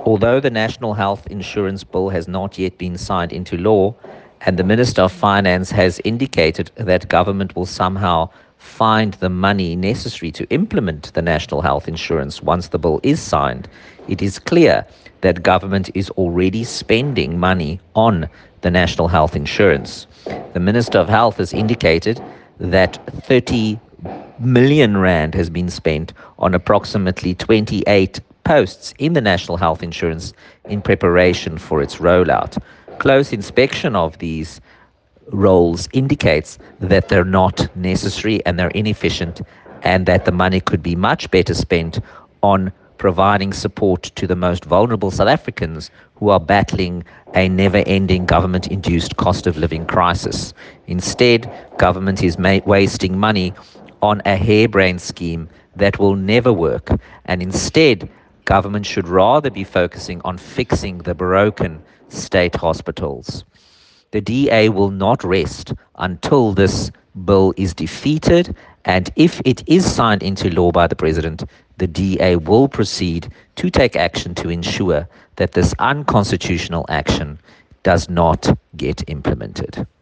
Although the National Health Insurance Bill has not yet been signed into law, and the Minister of Finance has indicated that government will somehow find the money necessary to implement the National Health Insurance once the bill is signed, it is clear that government is already spending money on the National Health Insurance. The Minister of Health has indicated that 30 million rand has been spent on approximately 28 posts in the National Health Insurance in preparation for its rollout. Close inspection of these roles indicates that they're not necessary and they're inefficient, and that the money could be much better spent on providing support to the most vulnerable South Africans who are battling a never-ending government-induced cost of living crisis. Instead, government is wasting money on a harebrained scheme that will never work, and instead, government should rather be focusing on fixing the broken state hospitals. The DA will not rest until this bill is defeated, and if it is signed into law by the president, the DA will proceed to take action to ensure that this unconstitutional action does not get implemented.